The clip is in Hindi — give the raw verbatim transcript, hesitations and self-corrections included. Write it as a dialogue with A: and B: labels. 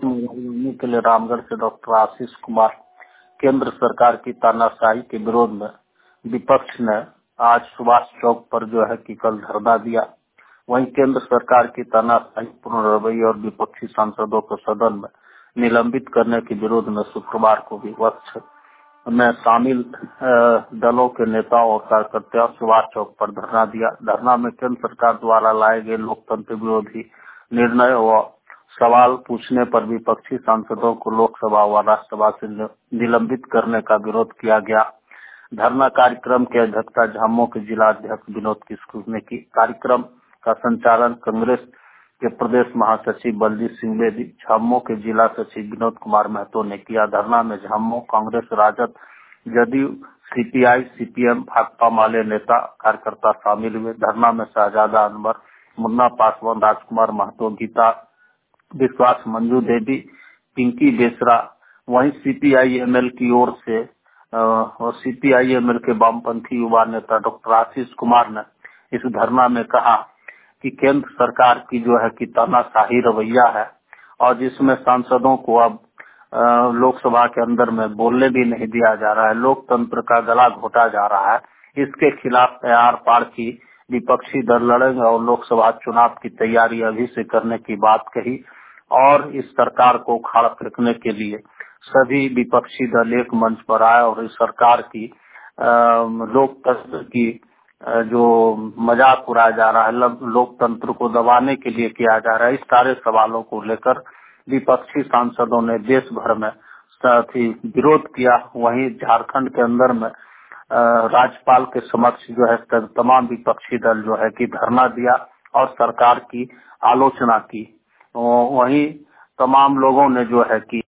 A: राजधानी के लिए रामगढ़ से डॉक्टर आशीष कुमार। केंद्र सरकार की तानाशाही के विरोध में विपक्ष ने आज सुभाष चौक पर जो है कि कल धरना दिया। वहीं केंद्र सरकार की तानाशाही पूर्ण रवैये और विपक्षी सांसदों को सदन में निलंबित करने के विरोध में शुक्रवार को विपक्ष में शामिल दलों के नेताओं और कार्यकर्ताओं सुभाष चौक पर धरना दिया। धरना में केंद्र सरकार द्वारा लाए गए लोकतंत्र विरोधी निर्णय व सवाल पूछने पर विपक्षी सांसदों को लोकसभा व राज्यसभा से निलंबित करने का विरोध किया गया। धरना कार्यक्रम की अध्यक्षता झामुमो के जिला अध्यक्ष विनोद किसकू ने की। कार्यक्रम का संचालन कांग्रेस के प्रदेश महासचिव बलजीत सिंह बेदी, झामुमो के जिला सचिव विनोद कुमार महतो ने किया। धरना में झामुमो, कांग्रेस, राजद, जदयू, सीपीआई, सीपीएम, भाकपा माले नेता कार्यकर्ता शामिल हुए। धरना में शहजादा अनवर, मुन्ना पासवान, राजकुमार महतो, गीता विश्वास, मंजू देवी, पिंकी बेसरा। वहीं सीपीआईएमएल की ओर से और सीपीआईएमएल के वामपंथी युवा नेता डॉक्टर आशीष कुमार ने इस धरना में कहा कि केंद्र सरकार की जो है कि तानाशाही रवैया है और जिसमें सांसदों को अब लोकसभा के अंदर में बोलने भी नहीं दिया जा रहा है, लोकतंत्र का गला घोटा जा रहा है। इसके खिलाफ आर पार की विपक्षी दल लड़ेंगे और लोकसभा चुनाव की तैयारी अभी से करने की बात कही और इस सरकार को उखाड़ फेंकने के लिए सभी विपक्षी दल एक मंच पर आए और इस सरकार की लोकतंत्र की जो मजाक उड़ाया जा रहा है, लोकतंत्र को दबाने के लिए किया जा रहा है, इस सारे सवालों को लेकर विपक्षी सांसदों ने देश भर में विरोध किया। वहीं झारखंड के अंदर में राज्यपाल के समक्ष जो है तमाम विपक्षी दल जो है कि धरना दिया और सरकार की आलोचना की। वहीं तमाम लोगों ने जो है कि